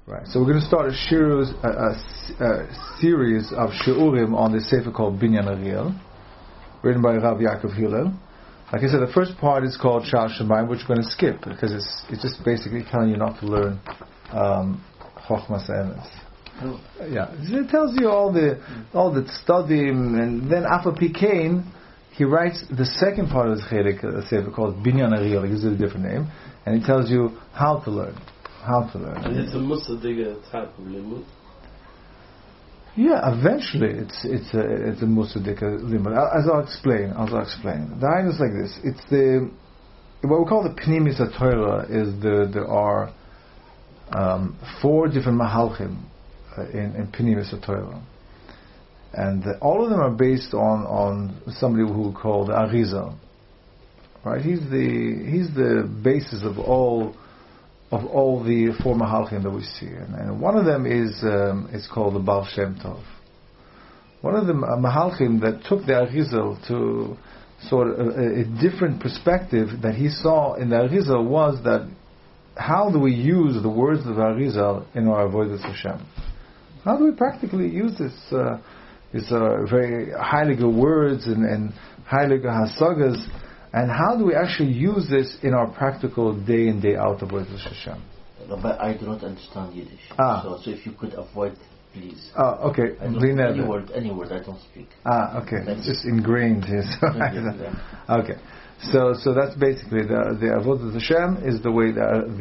Right. So we're going to start a series of shiurim on the sefer called Binyan Ariel, written by Rav Yaakov Hillel. Like I said, the first part is called Sha'ar Shemayim, which we're going to skip because it's just basically telling you not to learn Chochmas Emes. Oh. Yeah, it tells you all the studim, and then Afa Pikain, he writes the second part of the chelik, sefer called Binyan Ariel. He gives it a different name, and he tells you how to learn. And it's a Musadiga type of limud. Yeah, eventually it's a Musadika limud. As I'll explain. The idea is like this. It's what we call the Pnimis HaTorah is there are 4 different mahalchim in Pnimis HaTorah, and all of them are based on somebody who called Arizal. Right? He's the basis of all the 4 mahalchim that we see, and one of them is called the Baal Shem Tov. One of the mahalchim that took the Arizal to sort of a different perspective that he saw in the Arizal was that how do we use the words of the Arizal in our avodas Hashem? How do we practically use this very heilige words and heilige hasagas? And how do we actually use this in our practical day in, day out of Avodas Hashem? Rabbi, I do not understand Yiddish. So if you could avoid, please. Okay. Any word I don't speak. Okay. It's just ingrained here. Okay. So that's basically the Avodas Hashem is the way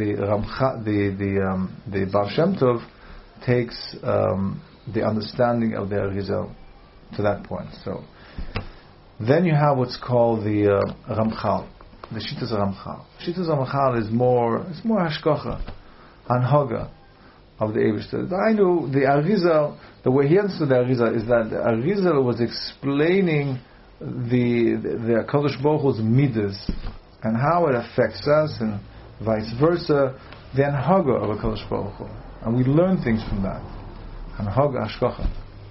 the Baal Shem Tov takes the understanding of the Arizal to that point. So then you have what's called the Ramchal, the Shittas Ramchal. Shittas Ramchal is more hashkacha, anhaga of the Eibishter. I know the Arizal, the way he understood the Arizal is that the Arizal was explaining the Kadosh Baruch Hu's midas and how it affects us and vice versa, the anhaga of a Kadosh Baruch Hu. And we learn things from that. Anhaga hashkacha.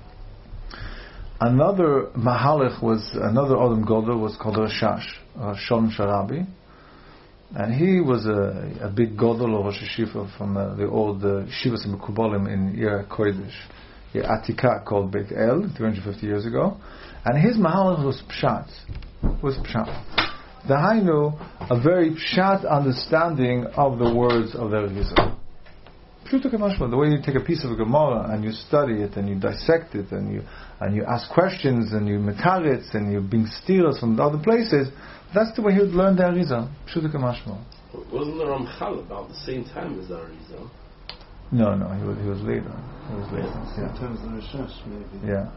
Another Mahalach another Adam Gadol was called Rashash, Shalom Sharabi, and he was a big Gadol of Rosh Hashiva from the old Shivas Mekubalim in Ir Kodesh, Ir Atika called Beit El, 350 years ago, and his Mahalach was Pshat. The Hainu, a very Pshat understanding of the words of the Rizal. The way you take a piece of a Gemara and you study it and you dissect it and you ask questions and you metaritz and you bring steers from other places, that's the way he would learn the Arizal. Wasn't the Ramchal about the same time as the Arizal? No, he was later. In terms of the Rashash, maybe. Yeah.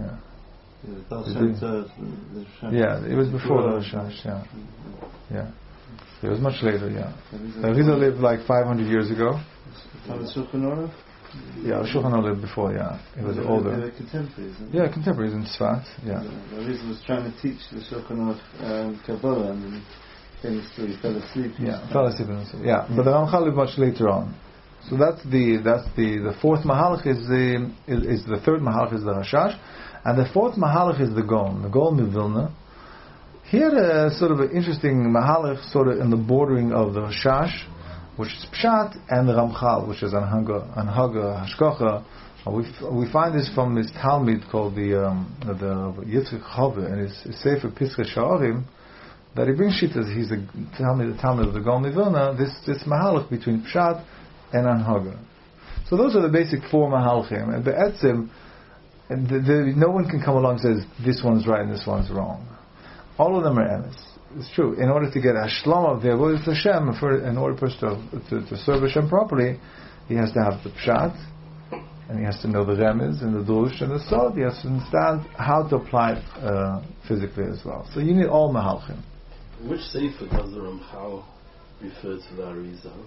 Yeah, it was before the Rashash. Yeah. It was much later. Yeah. The Arizal lived like 500 years ago. Shulchan Aruch? Yeah, Shulchan Aruch lived before, yeah. He was older. They were contemporaries, Yeah, contemporaries in Tzfat, yeah. The reason was trying to teach the Shulchan Aruch Kabbalah and then famously fell asleep. Fell asleep. Yeah, but the Ramchal lived much later on. So that's the 4th Mahalach is the 3rd Mahalach is the Rashash, and the 4th Mahalach is the Gaon Mivilna. He had a sort of an interesting Mahalach sort of in the bordering of the Rashash, which is Pshat, and the Ramchal, which is Anhaga, Hashkacha. We find this from his Talmud called the Yitzchak Chave, and his Sefer Pischei Sha'arim, that he brings shittas. He's the Talmud of the Gaon Mivilna. This Mahalach between Pshat and Anhaga. So those are the basic 4 Mahalchim, and the Etzim, no one can come along and says this one's right and this one's wrong. All of them are emes. It's true. In order to get Hashlam of the Avodas Hashem, in order for to serve Hashem properly, he has to have the Pshat, and he has to know the Remez and the Drush and the Sod. He has to understand how to apply it physically as well. So you need all Mahalchim. Which Sefer does the Ramchal refer to the Arizal?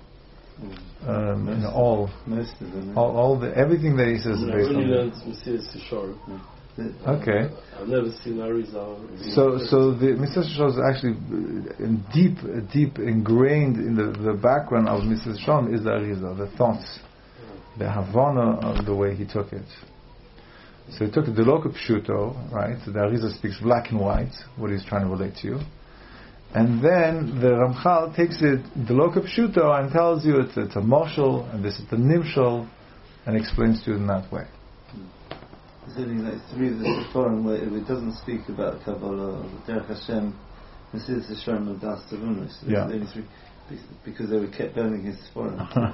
Most of them. Everything that he says is based on. I only learned Mesilas Yesharim. Okay. I've never seen Arizal. So the Mesilas Yesharim is actually deep ingrained in the background of Mesilas Yesharim is the Arizal, the thoughts, the Havana of the way he took it. So he took it Deloka Pshuto, right? So the Arizal speaks black and white, what he's trying to relate to you. And then the Ramchal takes it Deloka Pshuto and tells you it's a moshel, and this is the nimshel, and explains to you in that way. There's only like three of the Seforim where it doesn't speak about Kabbalah or Derech Hashem. This is the Shem of Das Tavunus. Yeah. Only three, because they were kept burning his Seforim.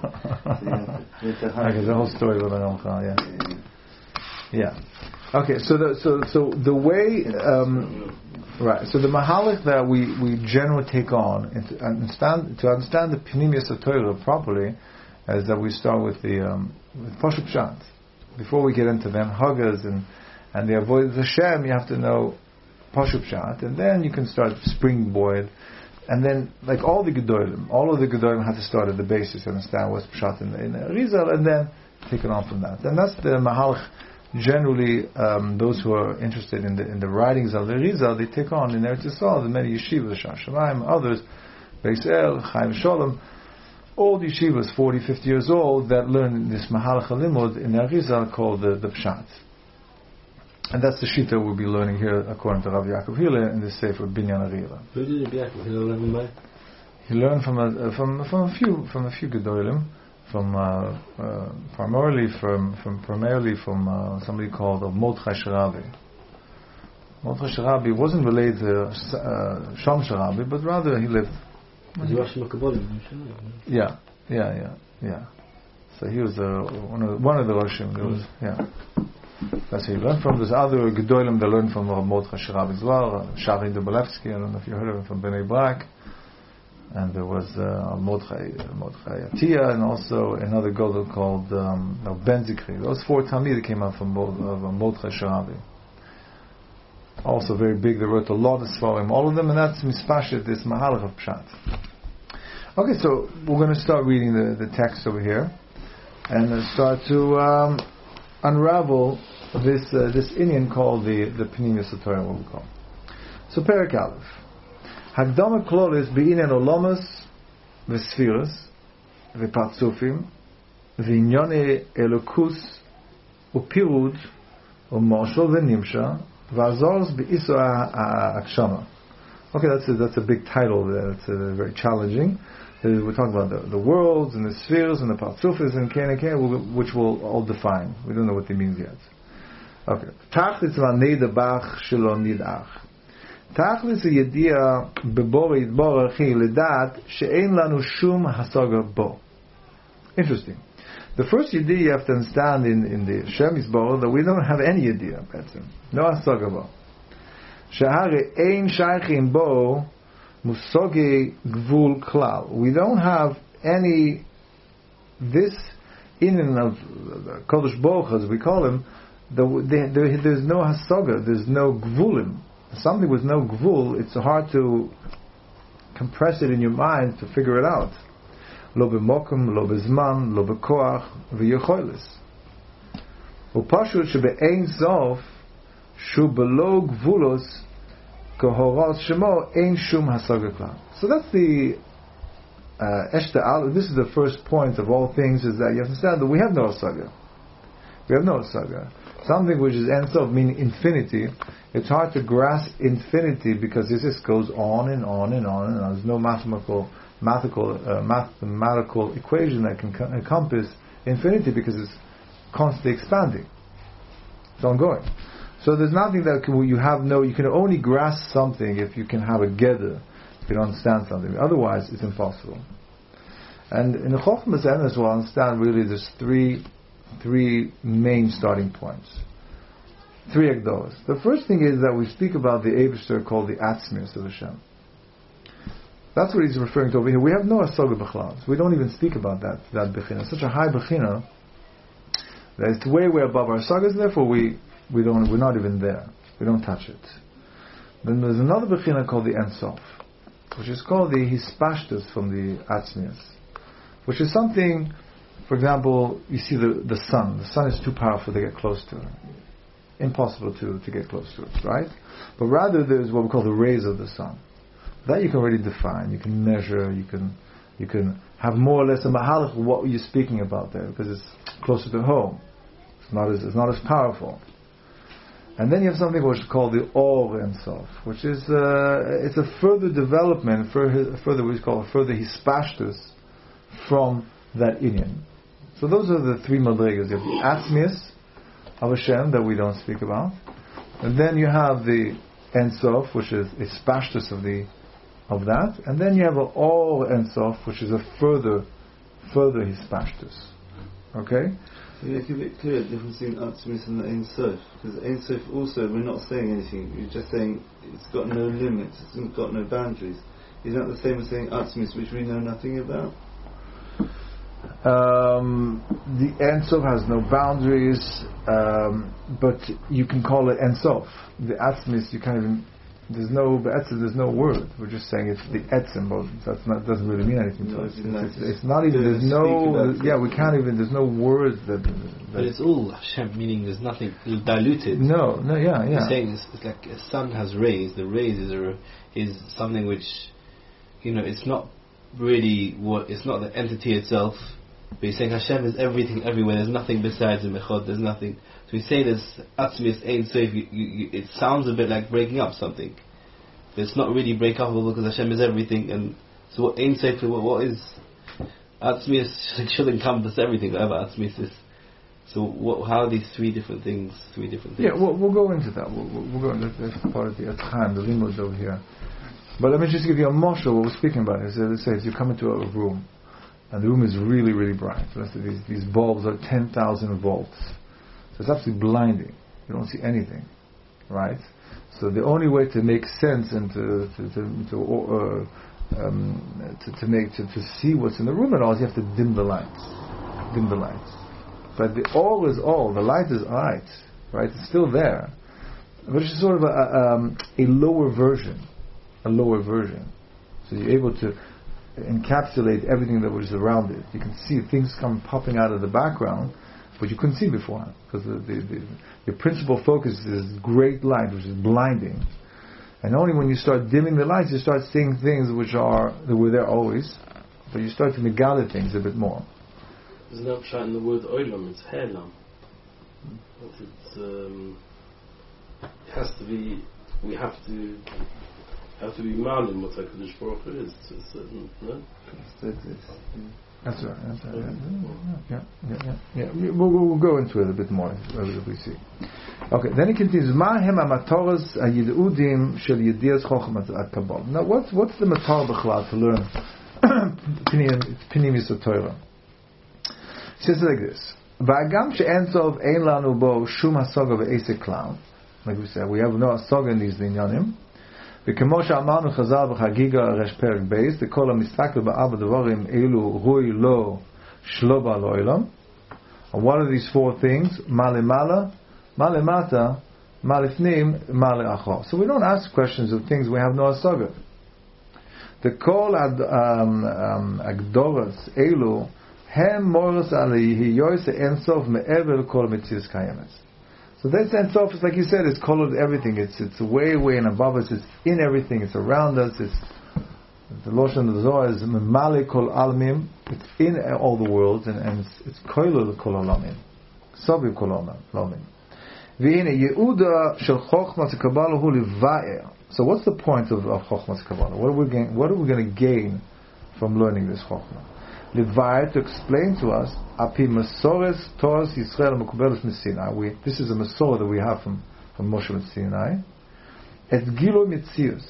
Okay, the whole story with the Ramchal, yeah. Okay, so the way, right? So the mahalik that we generally take on to understand the Pnimius of Torah properly, is that we start with the Pashut Pshat. Before we get into them Hagas and the avoid the Shem, you have to know Pashut Pshat, and then you can start springboard, and then like all of the Gedolim have to start at the basis, understand what's Pshat in Arizal, and then take it on from that. And that's the mahalik. Generally, those who are interested in the writings of the Arizal, they take on in Eretz Yisrael the many yeshivas, Shar Shamayim, others, Beis El, Chaim Sholem, old yeshivas, 40, 50 years old, that learn this Mahalach HaLimud in the Arizal called the Pshat. And that's the Shita we'll be learning here according to Rav Yaakov Hillel in the Sefer Binyan Arila. Who did Rabbi Yaakov Hillel learn by? He learned from a few Gedolim. Primarily from somebody called Mordechai Sharabi. Mordechai Sharabi wasn't related to Sham Sharabi, but rather he lived. Yeah. So he was one of the Roshim. That's who he learned from. There's other Gedolim that learned from Mordechai Sharabi as well. Shari Dubalevsky, I don't know if you heard of him, from Bnei Brak. And there was Mordechai Atiyah, and also another Godel called Ben Zikri. Those four Talmidim came out from Mordechai Sharabi. Also very big. They wrote a lot of Sfarim, all of them, and that's Mispashet, this Mahalach of Pshat. Okay, so we're going to start reading the text over here, and start to unravel this Indian called the Pnimius Torah, what we call. So Perek Aleph. Hakdama Klolis be'inen olamas v'sfiras v'partzufim v'inyone elokus u'pirud u'moshol v'nimsha v'azors be'iso ha'akshama. Okay, that's a big title. That's very challenging. We're talking about the worlds and the spheres and the partzufis and Kene, which we'll all define. We don't know what they mean yet. Okay. Tachlis v'nei bach shelo nidach. תכלס הידיעה בבורא יתברך היא לדעת שאין לנו שום השגה בו. Interesting. The first idea you have to understand in the Shem Yisborah that we don't have any idea, no השגה בו. שהרי אין שייכים בו מושגי גבול כלל. We don't have any, this in and of Kodesh Baruch as we call him, there's no hasaga, there's no gvulim. Something with no gvul, it's hard to compress it in your mind to figure it out. Lo b'mokum, lo b'zman, lo b'koach, v'yocholis. U'pashut shebe'ein sof, shu b'lo gvulos, kohoros shemo, ein shum hasaga klal. So that's the Eshta Al. This is the first point of all things, is that you understand that we have no hasaga. We have no hasaga. Something which is Ein Sof, meaning infinity, it's hard to grasp infinity because this just goes on and on and on and on. There's no mathematical equation that can encompass infinity because it's constantly expanding. It's ongoing. So there's nothing that you can only grasp something if you can have a gather, if you don't understand something. Otherwise, it's impossible. And in the Chochmas Emes, we'll understand really there's three main starting points. Three Agdolas. The first thing is that we speak about the Eibishter called the Atzmius of Hashem. That's what he's referring to over here. We have no Asoga B'chlal. We don't even speak about that Bechina. Such a high Bechina that it's way above our Asogas, therefore we're not even there. We don't touch it. Then there's another Bechina called the Ein Sof, which is called the Hispashtus from the Atzmius, which is something. For example, you see the sun. The sun is too powerful to get close to it. Impossible to get close to it, right? But rather there's what we call the rays of the sun. That you can already define, you can measure, you can have more or less a mahalach of what you're speaking about there, because it's closer to home. It's not as powerful. And then you have something which is called the Or Ein Sof, which is it's a further development, further hispashtus from that inyan. So those are the three madrigas. You have the Atzmius of Hashem that we don't speak about, and then you have the Ein Sof, which is a spashtus of that, and then you have an Or Ein Sof, which is a further hispashtus. Okay? So make a bit clear the difference between Atzmis and the Ein Sof, because Ein Sof also, we're not saying anything, we're just saying it's got no limits, it's got no boundaries. Is that the same as saying Atzmis, which we know nothing about? The Ein Sof has no boundaries, but you can call it Ein Sof. The Atzmis, you can't even. There's no word. We're just saying it's the etzim, but doesn't really mean anything to us. It's not even. There's no. Yeah, we can't even. There's no words that. But it's all Hashem, meaning there's nothing diluted. No, yeah. You're saying it's like a sun has rays. The rays is something which, it's not really what. It's not the entity itself. But you're saying Hashem is everything, everywhere. There's nothing besides the Mechod. There's nothing. So we say this Atzmis Ein Sof. It sounds a bit like breaking up something, but it's not really break up because Hashem is everything. And so what Ein Sof? What is Atzmis? Should encompass everything. Whatever Atzmis is. So how are these three different things? Yeah, we'll go into that. We'll go into that's part of the Atchaim, the limud over here. But let me just give you a mashal. What we're speaking about is, let's say, you come into a room. And the room is really, really bright. So let's say these bulbs are 10,000 volts. So it's absolutely blinding. You don't see anything, right? So the only way to make sense and to see what's in the room at all is you have to dim the lights. But the all is all. The light is light, right? It's still there, but it's sort of a lower version. So you're able to encapsulate everything that was around it. You can see things come popping out of the background, but you couldn't see beforehand because the principal focus is great light, which is blinding. And only when you start dimming the lights, you start seeing things that were there always, but you start to megale things a bit more. There's no pshat in the word olam. It's helam. It has to be. We have to be malim what HaKadosh Baruch Hu is to a certain, no? That's right. Yeah. We'll go into it a bit more as we see. Okay, then it continues. Ma hem amatoras hayid'udim shel yedias chochmas at-kabbalah. Now, what's the matar b'chlal to learn pnimis Torah? It says like this: Va'agam she'en tov ein lanu bo shum hasaga ve'esek klal. Like we said, we have no hasaga in these dinyanim. וכמו שאמרנו חז"ל בחגיגה רש פרק בייס, וכל המסתכל בארבע דברים אלו רוי לו שלא בא לעולם. And what are these four things? מה למעלה, מה למטה, מה לפנים, מה לאחור. So we don't ask questions of things we have no השגה. וכל הגדורות אלו הם מורס על היהיוס האינסוף מעבר לכל מציאות קיימת. So that sense of, like you said, it's colored everything. It's way and above us. It's in everything. It's around us. It's the Loshan of the Zohar is Male Kol Almim. It's in all the worlds, and it's Koilul Kol Alamim, Sabiv Kol Alamim. V'ine Yehuda Shel Chochmas Kabbalah Hu Liva'er. So what's the point of Chochmas Kabbalah? What are we going to gain from learning this Chochmah? Liva'er, to explain to us, Api Masores Toras Yisrael Mekubelos Sinai. This is a Masorah that we have from Moshe and Sinai. Et Gilu Mitzius.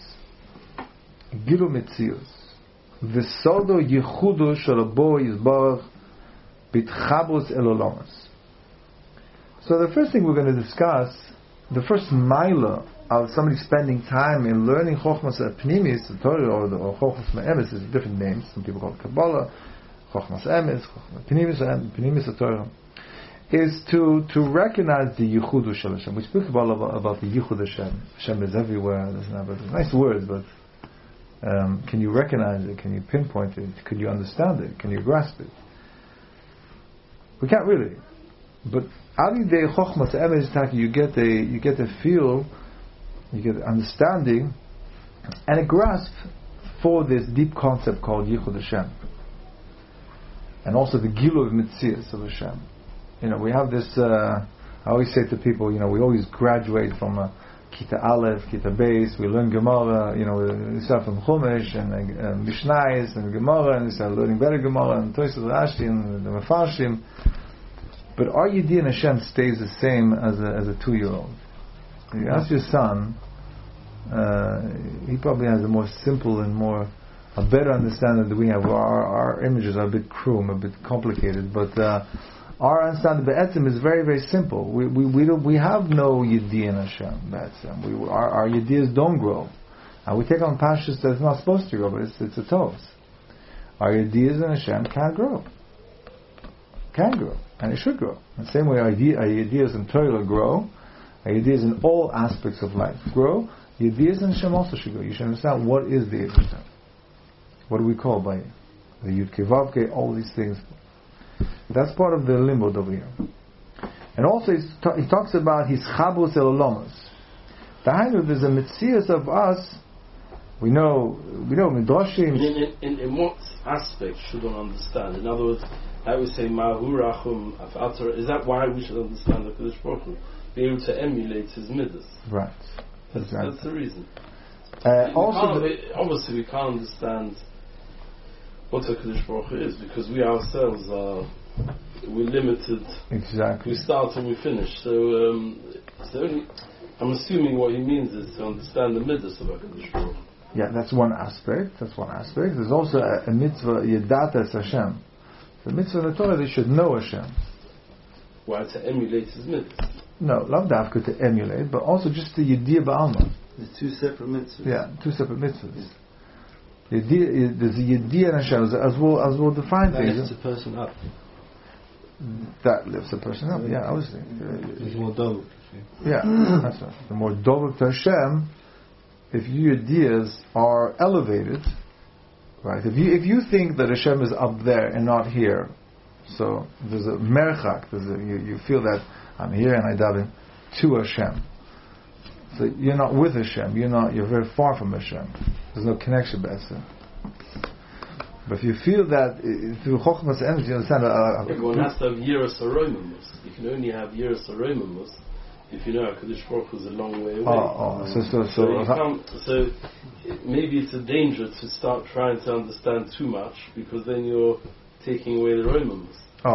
V'sodo Yechudu Shalabo Yizbarach Bitchabos El Olamas. So the first thing we're going to discuss, the first milah of somebody spending time in learning Chochmas Pnimis, the Torah, or Chochmas Ma'emes, is different names. Some people call it Kabbalah, Chochmas Emes, Pnimis Torah, is to recognize the Yichud Shel Hashem. We speak about the Yichud Hashem. Hashem is everywhere. There's nice words, but can you recognize it? Can you pinpoint it? Can you understand it? Can you grasp it? We can't really. But Alidei Chochmas Emes, you get a feel, you get understanding, and a grasp for this deep concept called Yichud Hashem. And also the Gilu of Mitzias of Hashem. We have this, I always say to people, we always graduate from Kita Aleph, Kita Beis, we learn Gemara, we start from Chumash and Mishnayos and Gemara, and we start learning better Gemara and Tosfos Rashi and the Mefarshim. But our Yediyah in Hashem stays the same as a 2-year-old. If you ask your son, he probably has a more simple and a better understanding than we have. Our images are a bit crude, a bit complicated, but our understanding Be'etzim is very, very simple. We have no Yediyah in Hashem Be'etzim. Our Yediyahs don't grow. And we take on pashas that's not supposed to grow, but it's a tovs. Our Yediyahs in Hashem can't grow. Can grow. And it should grow. In the same way our Yediyahs in Torah grow, our Yediyahs in all aspects of life grow, Yediyahs in Hashem also should grow. You should understand what is the Hashem. What do we call by it? The Yud Kei Vav Kei, all these things. That's part of the limbo over here. And also he talks about his chabus el olamos. There's a mitzias of us. We know midrashim. In what aspect should one understand? In other words, I would say Mahu Rachum Afatar. Is that why we should understand the Kodesh Baruch Hu? Be able to emulate his midas. Right. That's the reason. Obviously, we can't understand what the Kodesh Baruch Hu is because we ourselves we're limited. Exactly. We start and we finish. So I'm assuming what he means is to understand the midas of Kodesh Baruch Hu. Yeah, that's one aspect. There's also a mitzvah Yedatas Hashem. The mitzvah in the Torah, they should know Hashem. Why? To emulate his mitzvah? No, lav dafka to emulate, but also just the Yediyah Ba'alma. There's 2 separate mitzvahs. Yeah, 2 separate mitzvahs. There's a Yediyah and Hashem, as we'll define that things. lifts a person up. That lifts a person up, yeah, obviously. It's more double. Yeah, that's right. The more dovuk to Hashem, if your Yediyahs are elevated, right? If you think that Hashem is up there and not here, so there's a merchak. You feel that I'm here and I daven to Hashem. So you're not with Hashem. You're very far from Hashem. There's no connection, better. But if you feel that through Chochmas energy, you understand. Everyone has to have Yiras Aromimus. You can only have Yiras Aromimus if you know HaKadosh Baruch Hu is a long way away. So maybe it's a danger to start trying to understand too much because then you're taking away the Romimus.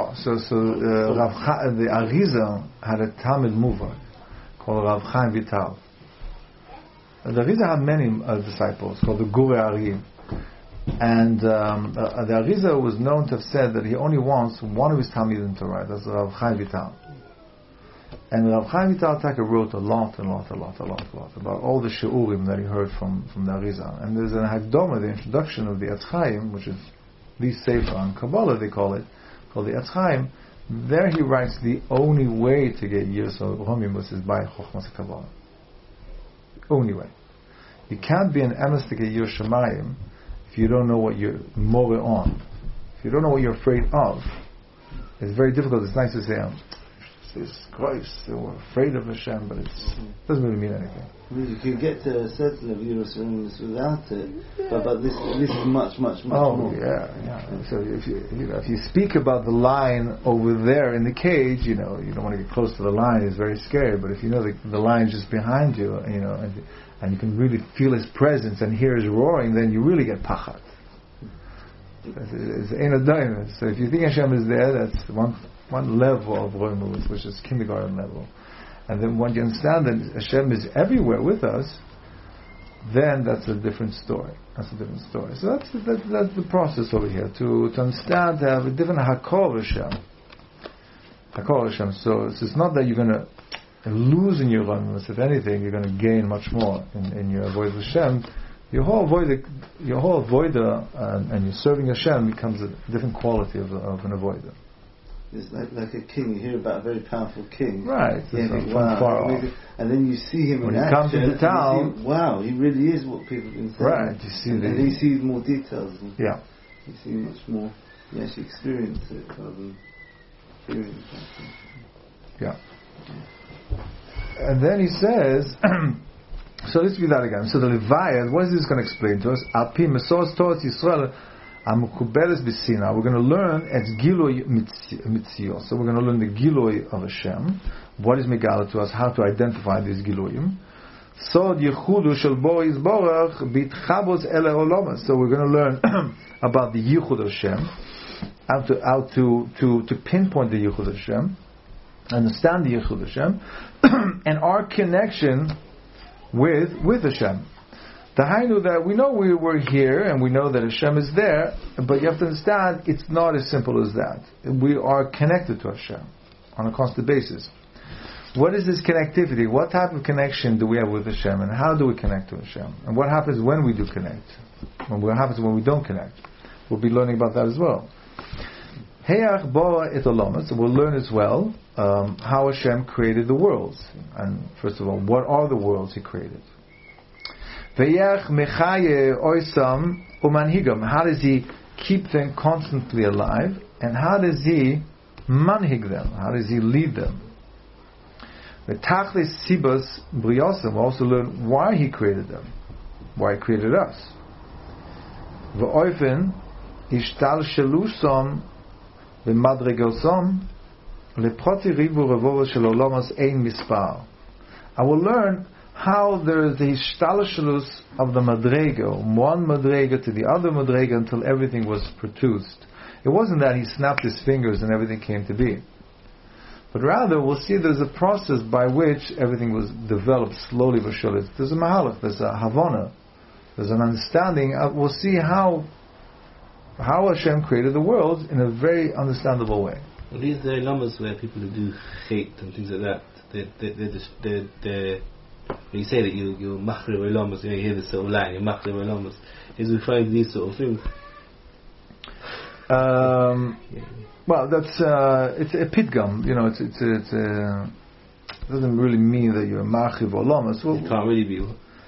The Arizal had a Talmud Muvak called Rav Chaim Vital. The Arizal had many disciples called the Gurei Aryim. And the Arizal was known to have said that he only wants one of his Talmidim to write. That's Rav Chaim Vital. And Rav Chaim Vital wrote a lot about all the She'urim that he heard from the Arizal. And there's an Hakdama, the introduction of the Etz Chaim, which is the Sefer on Kabbalah, they call it, called the Etz Chaim. There he writes the only way to get Yiras Romimus is by Chochmas Kabbalah. Only way. You can't be an emes to get Yiras Shamayim if you don't know what you're more on. If you don't know what you're afraid of, it's very difficult. It's nice to say, it's Christ, we're afraid of Hashem, but it doesn't really mean anything. You can get to a certain level of Yiras without it, but this is much more. Oh yeah. So if you speak about the lion over there in the cage, you don't want to get close to the lion. It's very scary. But if you know the lion's just behind you, and you can really feel his presence and hear his roaring, then you really get pachat. It's ain't a diamond. So if you think Hashem is there, that's one level of Roimus, which is kindergarten level. And then when you understand that Hashem is everywhere with us, then that's a different story. So that's the process over here, to understand, to have a different Hakor Hashem. So it's not that you're going to lose in your Roimus. If anything, you're going to gain much more in your avoid Hashem. Your whole avoider and your serving Hashem becomes a different quality of an avoider. It's like a king. You hear about a very powerful king, right? From far off, and then you see him when in he action. Comes into town. Wow, he really is what people have been saying. Right, you see, and then you see more details. Yeah, you see much more. You actually experience it rather than hearing it. Yeah. And then he says, so let's read that again. So the Levayah, what is this going to explain to us? Api Mesos Torah Yisrael. We're going to learn as Giloi Mitzios. So we're going to learn the Giloi of Hashem. What is Megala to us? How to identify these Giloim. Sod Yichudu Shel Bo Yisborach Bitchabos Ele Olamas. So we're going to learn about the Yichud of Hashem, how to pinpoint the Yichud of Hashem, understand the Yichud of Hashem, and our connection with Hashem. Tahainu, that we know we're here and we know that Hashem is there, but you have to understand it's not as simple as that. We are connected to Hashem on a constant basis. What is this connectivity? What type of connection do we have with Hashem, and how do we connect to Hashem? And what happens when we do connect? And what happens when we don't connect? We'll be learning about that as well. Heach bara et olamas. So we'll learn as well how Hashem created the worlds. And first of all, what are the worlds He created? Ve'yach mechaye oisam umanhigam. How does He keep them constantly alive? And how does He manhig them? How does He lead them? Ve'tachlis sibas briyosam. We'll also learn why He created them, why He created us. Ve'oifen ishtal shelusam v'madregosam leproti rivu revovo shel olamas ein mispar. I will learn how there is the ishtalshalus of the madrega, one madrega to the other madrega, until everything was produced. It wasn't that He snapped His fingers and everything came to be, but rather we'll see there's a process by which everything was developed slowly but surely. There's a mahalach, there's a havana, there's an understanding. We'll see how Hashem created the world in a very understandable way. Well, these are numbers where people who do hate and things like that, they're when you say that you're machre olamas, you hear this sort of line, you're machre olamas, is referring to these sort of things. Well, that's it's a pitgum. You know, it doesn't really mean that you're machre olamas. Well, it can't really be.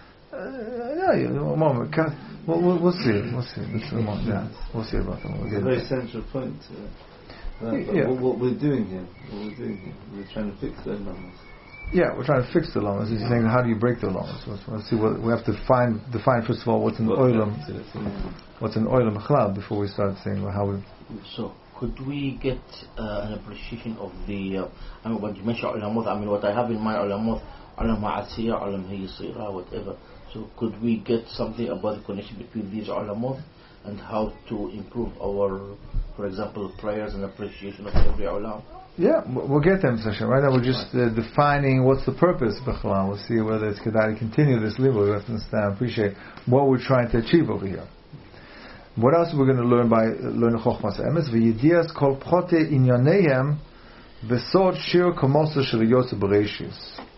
A moment. We'll see. We'll see. We'll see about that. It's a very central point. What we're doing here, we're trying to fix those numbers. Yeah, we're trying to fix the lamas. He's saying, how do you break the lamas? Let's see what we have to define first of all what's an oilam, what's an oilam chlab, before we start saying how we. So, could we get an appreciation of the? I mean, when you mention olamoth, I mean, what I have in mind, olamoth, olam ha'asiyah, olam ha'yisirah, whatever. So, could we get something about the connection between these olamoth and how to improve our, for example, prayers and appreciation of every olam? Yeah, we'll get them, Hashem. Right now we're just defining what's the purpose of Bechlan. We'll see whether it's kedai to continue this level. We have to understand, appreciate what we're trying to achieve over here. What else we're going to learn by learning Chochmas Emes? V'yidias kol prote inyanehem v'sod shir komosa shel yotze bereishis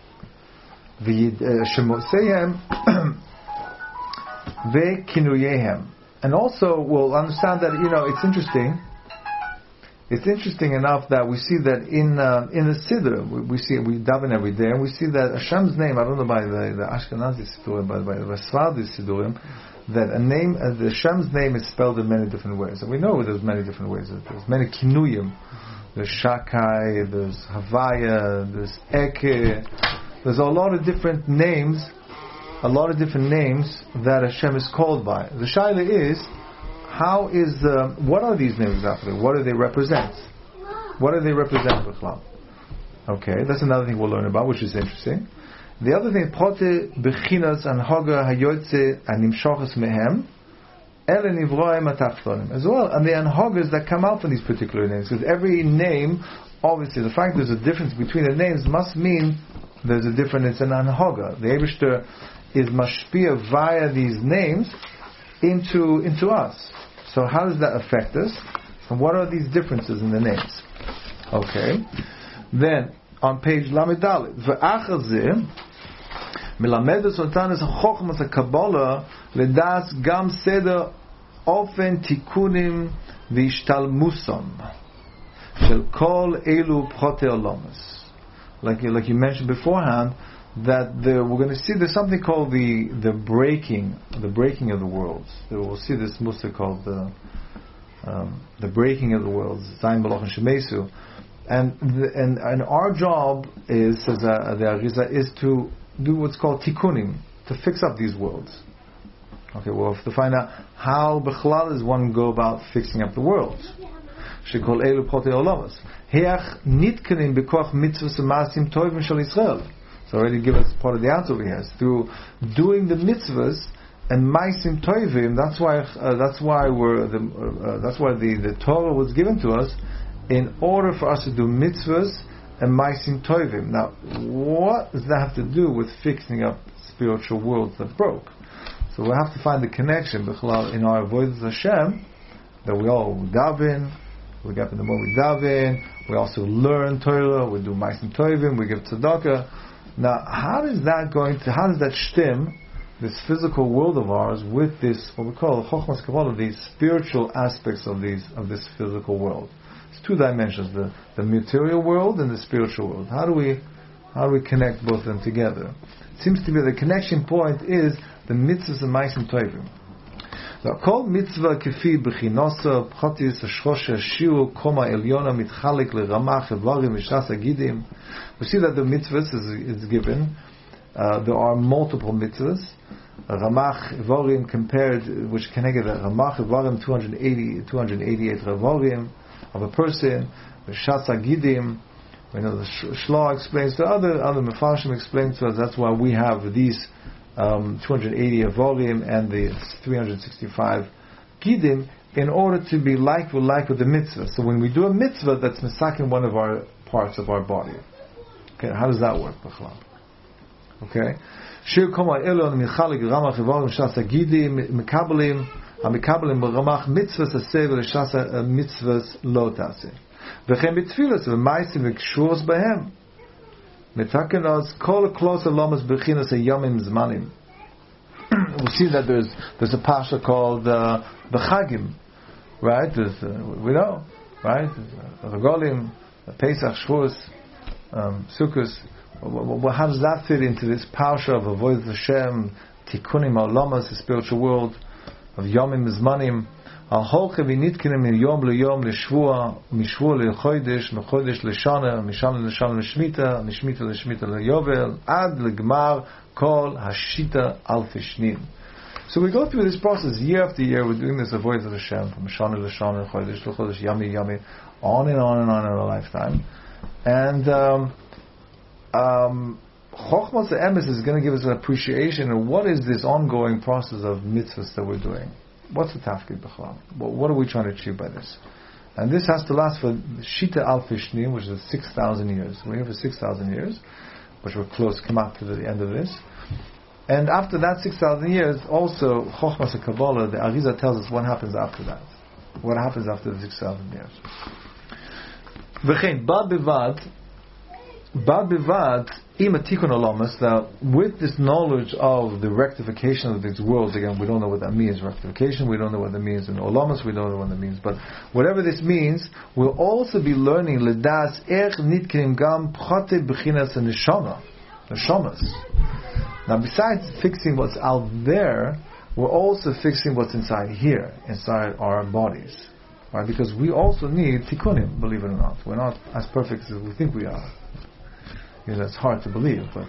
v'shemotzehem v'kinuyehem. And also we'll understand that, it's interesting. It's interesting enough that we see that in the Siddur, we daven every day, and we see that Hashem's name, I don't know by the Ashkenazi Siddurim, but by the Sephardi Siddurim, that the Hashem's name is spelled in many different ways. And we know there's many different ways. There's many kinuyim. There's Shakai, there's Havaya, there's Eke. There's a lot of different names that Hashem is called by. The Shaila is, what are these names exactly? What do they represent? What do they represent, Bechlam? Okay, that's another thing we'll learn about, which is interesting. The other thing, Pote Bechinas and Haga Hayotze and Nimshachas Mehem Ele Nivroim Atachtonim as well, and the anhagas that come out from these particular names. Because every name, obviously, the fact there's a difference between the names must mean there's a difference in anhaga. The Eibishter is mashpia via these names into us. So how does that affect us? And what are these differences in the names? Okay. Then, on page Lamed Dalet, V'achar zeh, melamedes otanes chochmas HaKabbalah ledas gam seder ofen tikunim v'ishtalmusam shel kol elu prote olamas. Like you mentioned beforehand, that we're going to see there's something called the breaking of the worlds. We'll see this musa called the breaking of the worlds, Zayin Balach and Shemesu, and our job is, says the Arizal, is to do what's called tikkunim, to fix up these worlds. Okay, we'll have to find out how Bechlal does one go about fixing up the worlds. Shekol elu prote olamas. Heach nitkenim bekoach mitzvos u'masim tovim shel Yisrael. So already give us part of the answer over here. It's through doing the mitzvahs and maisim tovim. That's why the Torah was given to us in order for us to do mitzvahs and maisim tovim. Now, what does that have to do with fixing up spiritual worlds that broke? So we have to find the connection in our avodas Hashem that we all daven. We get up in the morning, we daven. We also learn Torah. We do maisim tovim. We give tzedakah. Now, how does that stem this physical world of ours with this, what we call Chochmas Kabbalah, these spiritual aspects of this physical world? It's two dimensions: the material world and the spiritual world. How do we connect both of them together? It seems to be the connection point is the mitzvahs and maisim tovim. Kol mitzvah kefi b'chinosa pchatis shosha shiur koma elyona mitchalik leramach evarim mishas agidim. We see that the mitzvahs is given. There are multiple mitzvahs. Ramach evarim compared, which connected Ramach evarim 288 evarim of a person. Mishas agidim. We know the Shloh explains to other Mefarshim explains to us. That's why we have these 280 avolim and the 365 gidim in order to be like with the mitzvah. So when we do a mitzvah, that's misakin one of our parts of our body. Okay, how does that work, B'chlal? Okay, shir koma elon michalik ramach avolim shasa gidim mikabelim hamikabelim ramach mitzvahs aseh v'leshasa mitzvahs lo taseh v'chem b'tfilas v'maisim v'kshuros b'hem. We see that there's a pasha called the Chagim, right? We know, right? Regolim, Pesach, Shavuos, Sukkot. How does that fit into this pasha of avodas Hashem, Tikkunim Olamas, the spiritual world, of Yomim Zmanim? Al-Holche v'nitkenim miyom liyom l'shvua, mishvua l'chodesh, m'chodesh l'shana, mishana l'shana l'shmita, mishmita l'shmita l'yovel, ad l'gmar kol hashita alfi shnim. So we go through this process year after year. We're doing this avodas Hashem from shana l'shana, chodesh l'chodesh, yami, on and on and on in our lifetime. And Chochmas Emes is going to give us an appreciation of what is this ongoing process of mitzvahs that we're doing. What's the tafkid b'chlal? What are we trying to achieve by this? And this has to last for Shita Alfi Shnim, which is 6,000 years. We're here for 6,000 years, which we're close, come out to the end of this. And after that 6,000 years, also Chochmas Kabbalah, the Arizal tells us what happens after that. What happens after the 6,000 years? V'chein, Bad Bivad, Ima Tikkun Olamas, that with this knowledge of the rectification of these worlds, again, we don't know what that means, rectification, we don't know what that means in Olamas, we don't know what that means, but whatever this means, we'll also be learning Ledas Ech Nitkim Gam Pchate B'chinas Neshamas. Now, besides fixing what's out there, we're also fixing what's inside here, inside our bodies. Right? Because we also need tikkunim, believe it or not. We're not as perfect as we think we are. It's hard to believe, but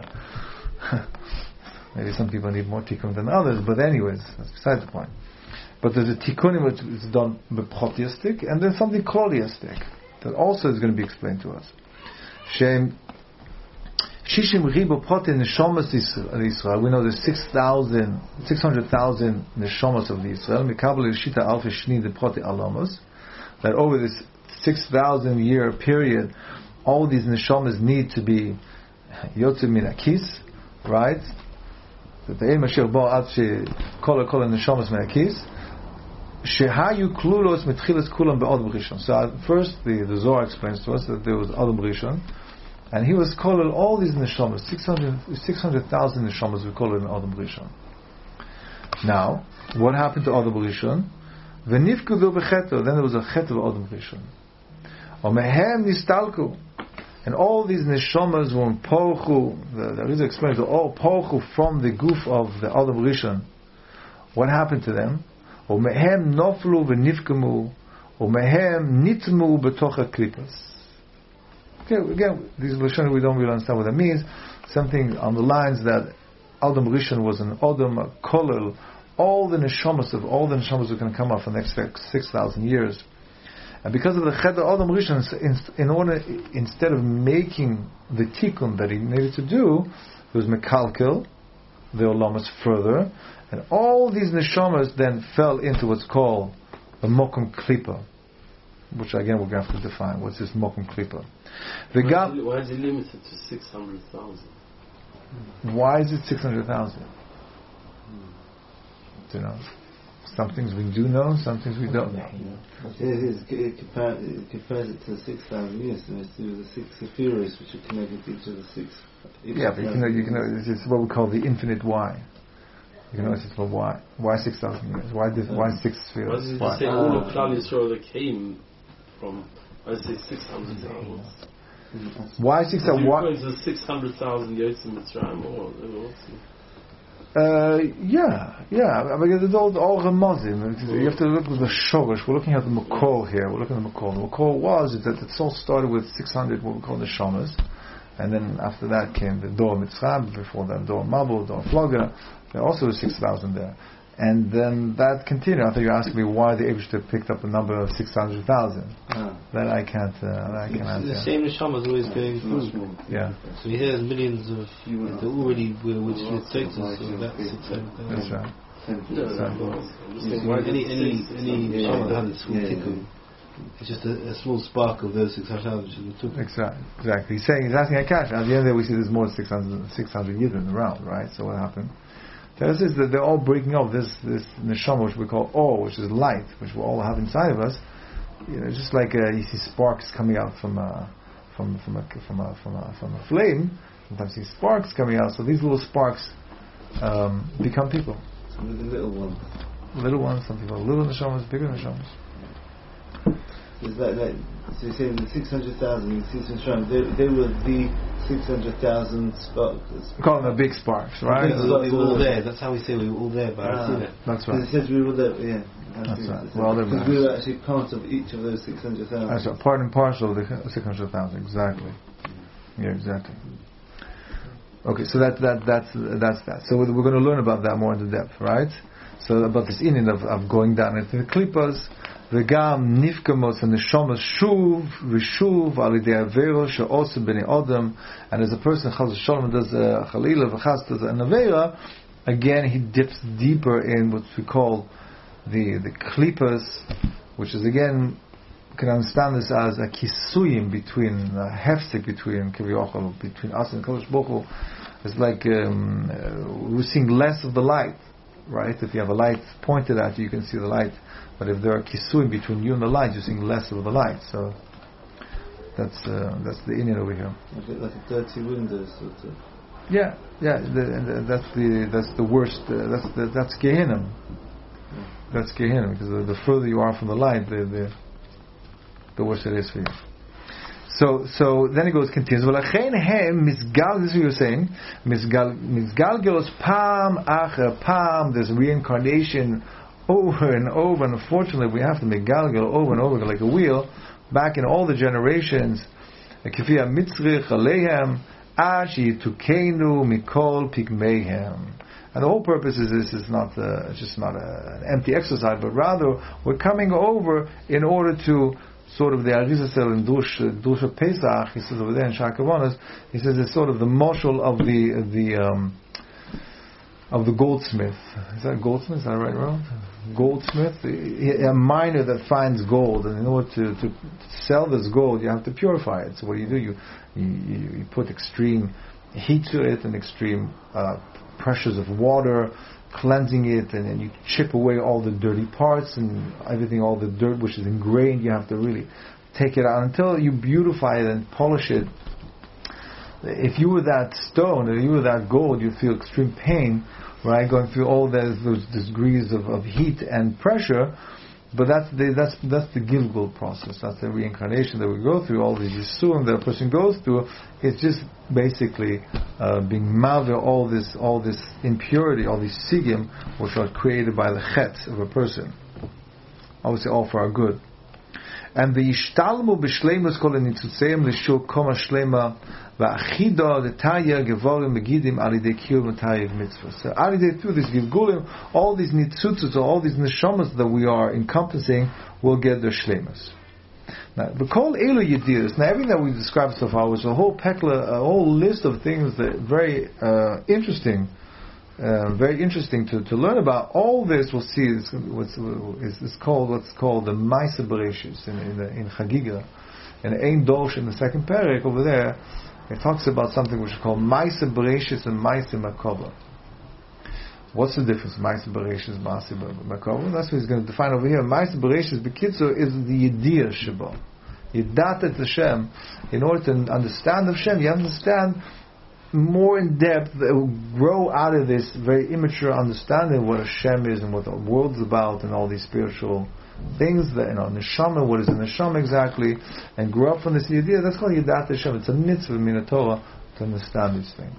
maybe some people need more tikkun than others, but anyways, that's besides the point. But there's a tikkunim which is done beprotiistic, and there's something kloliistic that also is going to be explained to us. Shishim ribo protein neshamas Israel. We know there's 600,000 neshamas of Israel. Mikabel shita alfi shni the prote alamos. That over this 6,000 year period, all these neshamas need to be yotze min akis, right? That the Mashiach bo ad she kol neshamas min akis. Shehayu klulos mitchilas kulam be'adam rishon. So first, the Zohar explains to us that there was Adam Rishon, and he was called all these neshamas, 600,000 neshamas. We call it an Adam Rishon. Now, what happened to Adam Rishon? V'nifkudu b'cheto. Then there was a chet of Adam Rishon. Omehem nistalku. And all these neshamas were pochu. The Arizal explains that all pochu from the goof of the Adam Rishon. What happened to them? Omehem noflu v'nifkemu. Omehem nitmu b'toch ha'klipas. Okay, again, these Lashon we don't really understand what that means. Something on the lines that Adam Rishon was an Adam, a kolel. All the neshamas were going to come out for the next 6,000 years. And because of the Cheder Adam Rishon, instead of making the tikkun that he needed to do, he was mekalkel the olamas further, and all these neshamas then fell into what's called a mokum klipa, which again we're going to have to define. What's this mokum klipa? Why is it limited to 600,000? Why is it 600,000? You know, some things we do know, some things we don't know. It compares it to the 6,000 years, and it's to the 6 Sephiros, which are connected to each of the 6. Yeah, but you can it's what we call the infinite why. You can notice it's for why. Why 6,000 years? Why 6 Sephiros? Why does it say all of Klal Yisrael that came from? I say 600,000. Why 6,000? Why? Is it 600,000 Yotzim Mitzrayim or yeah. Because it's all Ramazim. You have to look at the Shoresh. We're looking at the Makor here. We're looking at the Makor. The Makor was that it all started with 600, what we call the Shamas. And then after that came the Dor Mitzrayim, before that Dor Mabul, Dor Flogger. There also was 6,000 there. And then that continued. I think you're asking me why the Eibishter picked up a number of 600,000. That I can't answer. The same Neshama is always going through. Yeah. So he has millions of they're already which it takes us, so that's 600,000. That's right. Any Neshama that has a small tikkun, it's just a small spark of those 600,000 which is the tikkun. Exactly. He's asking a cash. At the end there we see there's more than 600 Yidden around, right? So what happened? This is that they're all breaking up this neshama, which we call or, which is light, which we all have inside of us. You know, just like you see sparks coming out from a flame. Sometimes you see sparks coming out. So these little sparks become people. Some of the little ones. Little ones. Some people little neshamas, bigger neshamas. Is that so you're saying the 600,000 they were the 600,000 sparks. We call them the big sparks, right? We were all there. That's how we say we were all there. But that's right. It says we were there. Yeah. That's right. Because we were actually part of each of those 600,000. That's right. Part and parcel of the 600,000. Exactly. Yeah, exactly. Okay, so that's that. So we're going to learn about that more into depth, right? So about this inyan of going down into the klippas. וגם נפקמות הנשומות שוב ושוב על ידי עבירה שעושה בני אדם, and as a person chas v'sholom does chalila v'chas does an avera, again he dips deeper in what we call the klippas, which is again you can understand this as a kisuyim between hefsek between kivyochel between us and Kadosh Baruch Hu. It's like we're seeing less of the light, right? If you have a light pointed at you, you can see the light. But if there are kisuim between you and the light, you're seeing less of the light. So that's the inyan over here. A bit like a dirty window, sort of. Yeah. That's the worst. That's Gehinnom. That's Gehinnom, because the further you are from the light, the worse it is for you. So then it continues. This is what you're saying. Misgalgelos pam acher pam. There's reincarnation over and over, and unfortunately we have to make galgal over and over like a wheel back in all the generations. Kifia mitzrich aleihem ashi tukenu mikol pigmeihem. And the whole purpose is this is not just not an empty exercise, but rather we're coming over in order to sort of the Arizasel in Dusha Pesach. He says over there in Shakavonas, he says it's sort of the marshal of the goldsmith. Is that goldsmith? Is that right, Ron? Goldsmith, a miner that finds gold, and in order to sell this gold, you have to purify it. So what do? You put extreme heat to it and extreme pressures of water, cleansing it, and then you chip away all the dirty parts and everything, all the dirt which is ingrained. You have to really take it out until you beautify it and polish it. If you were that stone, or you were that gold, you'd feel extreme pain, right? Going through all those degrees of heat and pressure. But that's the Gilgul process. That's the reincarnation that we go through. All these yisurim that a person goes through. It's just basically being mavir all this impurity, all these sigim, which are created by the chet of a person. Obviously, all for our good. And the ishtalmu b'shleimus kol nitzutzeim l'shur koma shleima va'achida l'taya gevorim megidim alidei kiyum l'taya mitzvah. So alidei through this gilgulim, all these nitzutzos, all these neshamas that we are encompassing will get their shleimus. Now, the Kol Elu Yediyos. Now, everything that we described so far was a whole list of things that very interesting. Very interesting to learn about. All this we'll see is what's called the Maisa Bereshis in Chagiga, and Ein Dosh in the second parak over there. It talks about something which is called Maisa Bereshis and Maisa Makova. What's the difference? Maisa Bereshis, Maisa Makova. That's what he's going to define over here. Maisa Bereshis, Bekitzer, is the Yediyah Sheba. Yedatet Hashem. In order to understand Hashem, you understand more in depth, grow out of this very immature understanding of what Hashem is and what the world's about and all these spiritual things that, neshama, what is a neshama exactly, and grow up from this idea. That's called Yedat Hashem. It's a mitzvah min Torah to understand these things.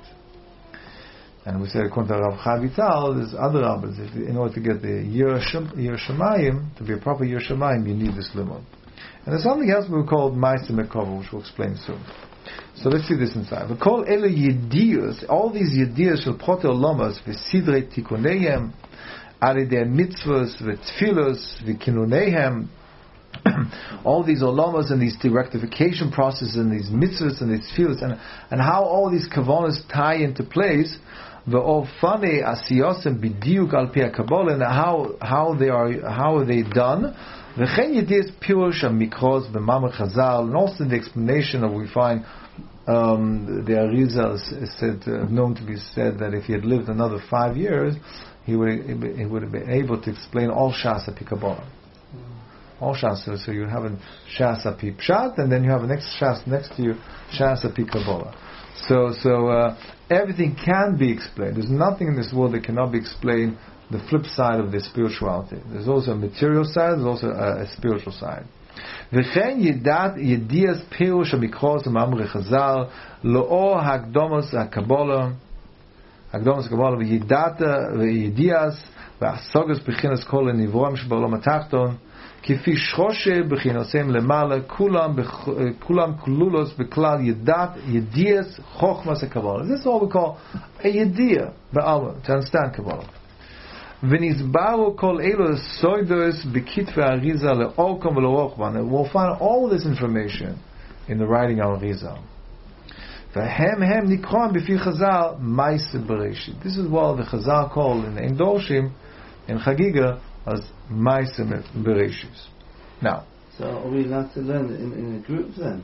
And we said, according to Rav Chaim Vital, there's other rabbis. In order to get the Yirah Shamayim, to be a proper Yirah Shamayim, you need this limud. And there's something else we call Ma'aseh Mekova, which we'll explain soon. So let's see this inside. We call Elu Yediyos, all these Yediyos shel Protei Olamas, v'sidrei tikuneihem, alidei mitzvos, v'tfilos, v'kinuneihem, all these olamas and these rectification processes and these mitzvahs and these tfilos, and how all these kavanas tie into place, v'ofane asiyosem b'diuk al pi HaKabbalah, and how are they done, v'chen Yediyos pirush ha-mikros b'mamar Chazal, and also the explanation of we find the Arizal is said, known to be said that if he had lived another 5 years, he would have been able to explain all Shas HaPi Kabbalah. All Shas, so you have a Shas HaPi Pshat, and then you have a next Shas next to you, Shas HaPi Kabbalah. So everything can be explained. There's nothing in this world that cannot be explained. The flip side of this spirituality. There's also a material side. There's also a spiritual side. וכן ידיעס פירוש המקרוס ומאמרי חז"ל לאור הקדומוס הקבלה וידיעס והסוגס בחינס כל הנברואים שבעולם התחתון כפי שרושה בחינוסים למעלה כולם כלולוס בכלל ידיעס חוכמס הקבלה. This is what we call a yediyah, to understand Kabbalah. ונזברו כל אלו סוידוס בכתבי האריזה לאורקום ולרוחבן. We'll find all this information in the writing of Arizal. והם נקראים בפי חז"ל מייסה בראשית. This is what the Chazal call in Ein Dorshim, in Chagiga, as מייסה בראשית. Now, so are we allowed to learn in a group then?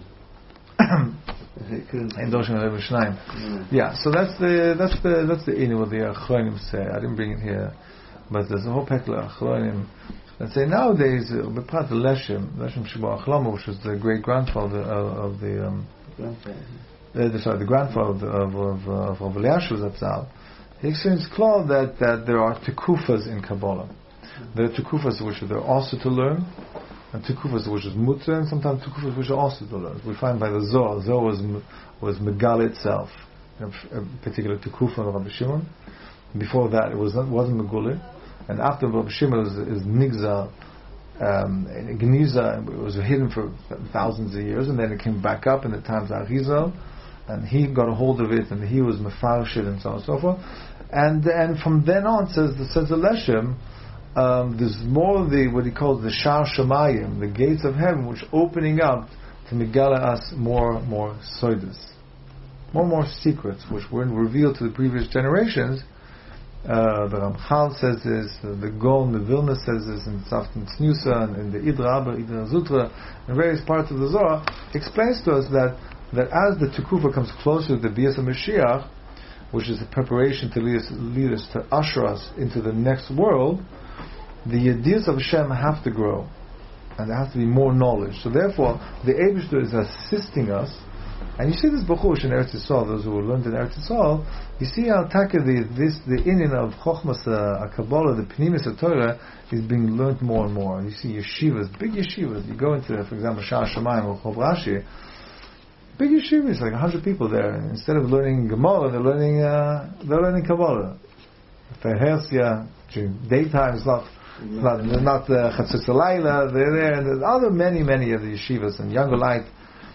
Ein Dorshim level Shnaim. Yeah, so that's the inner what the Achronim say. I didn't bring it here. But there's a whole pekla achronim. Let's say nowadays, part of Leshem Sheba Achlama, which was the great grandfather of the grandfather of Rav Elyashiv Zatzal. He explains clearly that there are tekufas in Kabbalah. There are tekufas which are also to learn, and tekufas which is mutter, and sometimes tekufas which are also to learn. We find by the Zohar. Zohar was Megala itself, a particular tekufa of Rabbi Shimon. Before that, it wasn't Megula. And after Rabbi Shimon is Nigza, Geniza, it was hidden for thousands of years, and then it came back up in the times of Arizal, and he got a hold of it, and he was Mefarshid, and so on and so forth. And from then on, says the Leshem, there's more of what he calls the Shar Shamayim, the gates of heaven, which opening up to Megala us more soidas, more secrets, which weren't revealed to the previous generations. The Ramchal says this, the Gaon, the Vilna says this, in Tzafton Tznusa, and in the Idra Zutra, and various parts of the Zohar, explains to us that as the Tekufa comes closer to the Bias of Mashiach, which is the preparation to lead us to usher us into the next world, the Yediyas of Hashem have to grow, and there has to be more knowledge. So therefore, the Eibishter is assisting us. And you see this Bachush in Eretz Yisrael, those who learned in Eretz Yisrael, you see how the inyan of Chochmas Kabbalah, the Pnimis Torah, is being learned more and more. You see yeshivas, big yeshivas. You go into, for example, Shah Shamayim or Chov Rashi, big yeshivas, like 100 people there. And instead of learning Gemara, they're learning Kabbalah. Ferhersia, during daytime, it's not Chatzos Halayla. They're there, and there's other many of the yeshivas and younger light.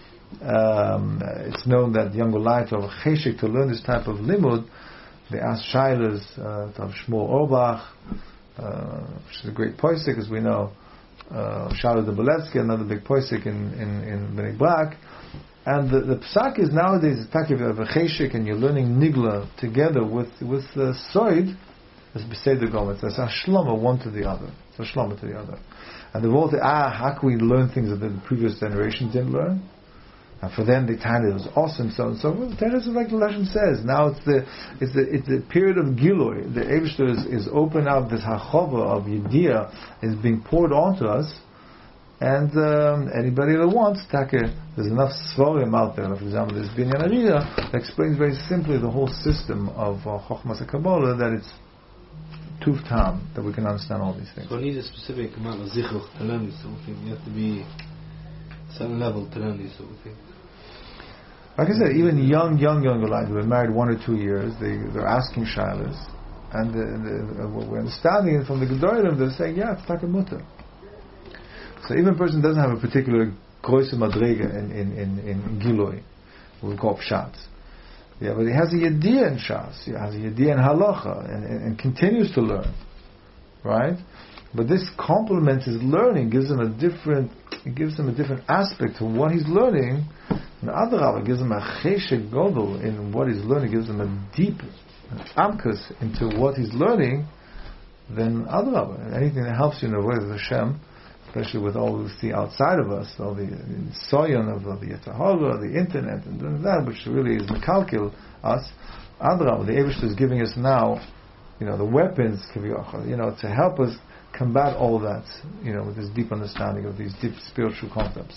It's known that younger light of Cheshik to learn this type of limud, they asked Shilas to have Shmuel Orbach, which is a great poisek, as we know, Charlotte de Boletsky, another big posik in Bnei Brak. And the psak is nowadays, if you have a cheshik and you're learning nigla together with the soid, it's beseder gom. It's a shloma one to the other. It's a shloma to the other. And the world say, how can we learn things that the previous generation didn't learn? And for them, they timed it was awesome, so and so. Well, Teres is like the Leshem says. Now it's the period of Giloi. The Eivishter is open up. This hachova of Yediyah is being poured onto us, and anybody that wants, there's enough svarim out there. For example, this Binyan Arida that explains very simply the whole system of Chochmas Kabbalah, that it's Tuv Tam, that we can understand all these things. So I need a specific amount of zichuch to learn this sort of thing. You have to be a certain level to learn this sort of thing. Like I said, even young guys who have been married 1 or 2 years, they're asking shilas, and we're understanding it from the Gedolim. They're saying, yeah, it's takamuta. So even a person doesn't have a particular groise madrega in Giloi, we call pshat. Yeah, but he has a yediyah in Shas, he has a yediyah in halacha, and continues to learn, right? But this complements his learning, gives him a different aspect to what he's learning. And Adrabah gives him a cheshek godel in what he's learning, gives him a deep amkus into what he's learning. Then Adrabah, anything that helps you in the way of Hashem, especially with all we see outside of us, all the soyon of the Yetzirah, the internet, and that, which really is mekalkil us. Adrabah, the Eivishter is giving us now, the weapons, to help us combat all that, with this deep understanding of these deep spiritual concepts.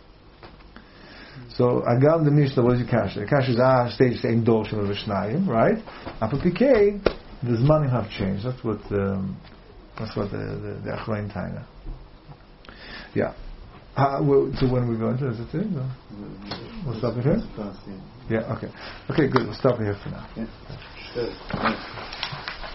So, Agam the Mishnah, what is your kasha? The kasha is stage saying Doshim of Vishnayim, right? After PK, the Zmanim have changed. That's what the Achlein Taina. Yeah. So when we go into is it? We'll stop it here? Yeah, okay. Okay, good. We'll stop it here for now. Yeah.